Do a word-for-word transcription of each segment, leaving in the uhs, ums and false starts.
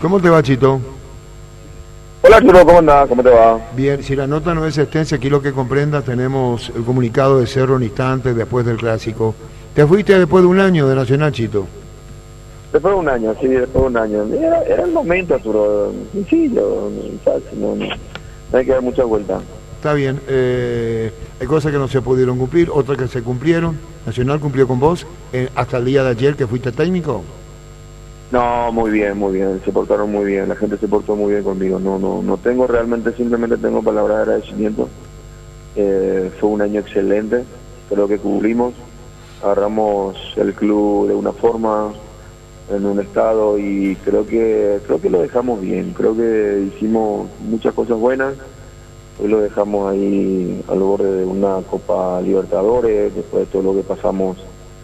¿Cómo te va, Chito? Hola, Arturo, ¿cómo andás? ¿Cómo te va? Bien, si la nota no es extensa, aquí lo que comprendas, tenemos el comunicado de Cerro en instantes después del Clásico. ¿Te fuiste después de un año de Nacional, Chito? Después de un año, sí, después de un año. Era, era el momento, Arturo. Sencillo, fácil, no, no, no hay que dar mucha vuelta. Está bien, eh, hay cosas que no se pudieron cumplir, otras que se cumplieron. Nacional cumplió con vos eh, hasta el día de ayer que fuiste técnico. No, muy bien, muy bien, se portaron muy bien, la gente se portó muy bien conmigo. No, no, no tengo realmente, simplemente tengo palabras de agradecimiento. Eh, fue un año excelente, creo que cubrimos, agarramos el club de una forma, en un estado, y creo que creo que lo dejamos bien, creo que hicimos muchas cosas buenas. Hoy lo dejamos ahí al borde de una Copa Libertadores, después de todo lo que pasamos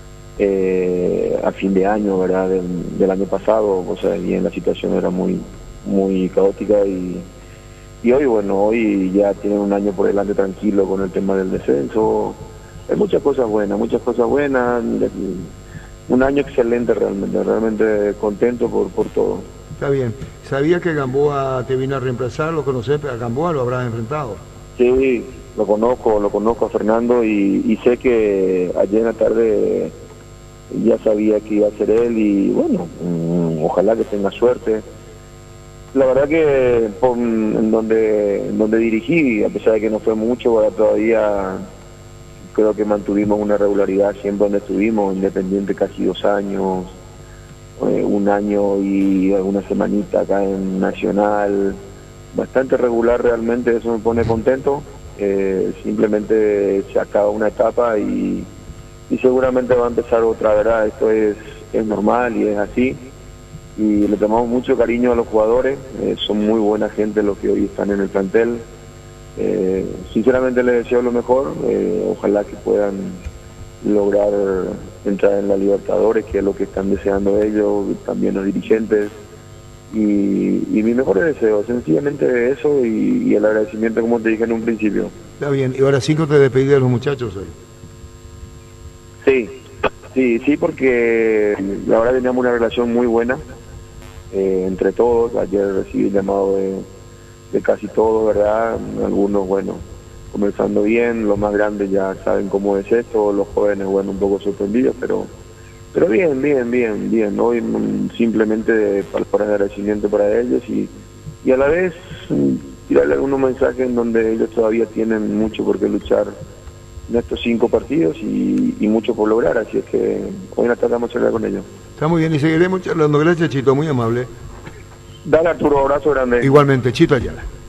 eh, a fin de año, ¿verdad? Del, del año pasado, o sea, bien, la situación era muy muy caótica y, y hoy, bueno, hoy ya tienen un año por delante tranquilo con el tema del descenso. Hay muchas cosas buenas, muchas cosas buenas. Un año excelente realmente, realmente contento por, por todo. Está bien. ¿Sabía que Gamboa te vino a reemplazar? ¿Lo conocés? ¿A Gamboa lo habrás enfrentado? Sí, lo conozco, lo conozco a Fernando y, y sé que ayer en la tarde ya sabía que iba a ser él y bueno, mmm, ojalá que tenga suerte. La verdad que por, en, donde, en donde dirigí, a pesar de que no fue mucho, ahora todavía creo que mantuvimos una regularidad siempre donde estuvimos, Independiente casi dos años, eh, un año y alguna semanita acá en Nacional, bastante regular realmente, eso me pone contento. Eh, simplemente se acaba una etapa y, y seguramente va a empezar otra, ¿verdad? Esto es, es normal y es así, y le tomamos mucho cariño a los jugadores, eh, son muy buena gente los que hoy están en el plantel. Eh, sinceramente les deseo lo mejor, eh, ojalá que puedan lograr entrar en la Libertadores, que es lo que están deseando ellos, también los dirigentes, y, y mi mejor deseo, sencillamente eso y, y el agradecimiento, como te dije en un principio. Está bien, y ahora sí que te despedí de los muchachos hoy. Sí, sí, sí, porque la verdad teníamos una relación muy buena eh, entre todos. Ayer recibí el llamado de de casi todos, ¿verdad? Algunos, bueno, comenzando bien, los más grandes ya saben cómo es esto, los jóvenes, bueno, un poco sorprendidos, pero pero bien, bien, bien, bien. Hoy mm, simplemente palabras de agradecimiento para ellos y, y a la vez mm, tirarle algunos mensajes en donde ellos todavía tienen mucho por qué luchar en estos cinco partidos y, y mucho por lograr, así es que hoy en la tarde vamos a charlar con ellos. Está muy bien y seguiremos charlando. Gracias, Chito, muy amable. Dale, Arturo, abrazo grande. Igualmente, Chito Ayala.